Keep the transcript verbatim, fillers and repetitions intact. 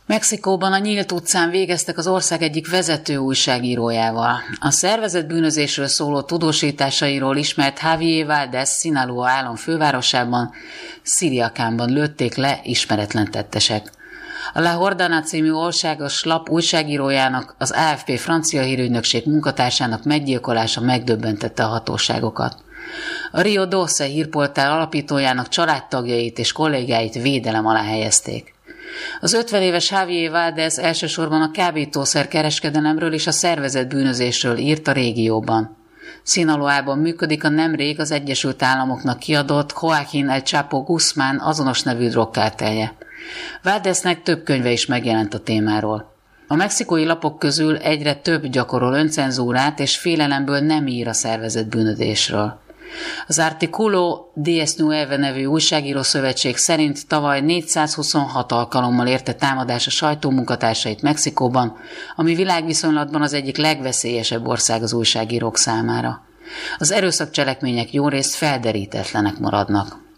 Mexikóban a Nyílt utcán végeztek az ország egyik vezető újságírójával. A szervezett bűnözésről szóló tudósításairól ismert Javier Valdez Sinaloa állam fővárosában, Culiacánban lőtték le ismeretlen tettesek. A La Jordana című országos lap újságírójának, az á ef pé francia hírügynökség munkatársának meggyilkolása megdöbbentette a hatóságokat. A Rio doce hírportál alapítójának családtagjait és kollégáit védelem alá helyezték. Az ötven éves Javier Valdez elsősorban a kábítószer kereskedelemről és a szervezett bűnözésről írt a régióban. Sinaloában működik a nemrég az Egyesült Államoknak kiadott Joaquín El Chapo Guzmán azonos nevű drogkártelje. Valdeznek több könyve is megjelent a témáról. A mexikói lapok közül egyre több gyakorol öncenzúrát és félelemből nem ír a szervezett bűnözésről. Az Artículo diez nueve nevű újságíró szövetség szerint tavaly négyszázhuszonhat alkalommal érte támadás a sajtó munkatársait Mexikóban, ami világviszonylatban az egyik legveszélyesebb ország az újságírók számára. Az erőszakcselekmények jórészt felderítetlenek maradnak.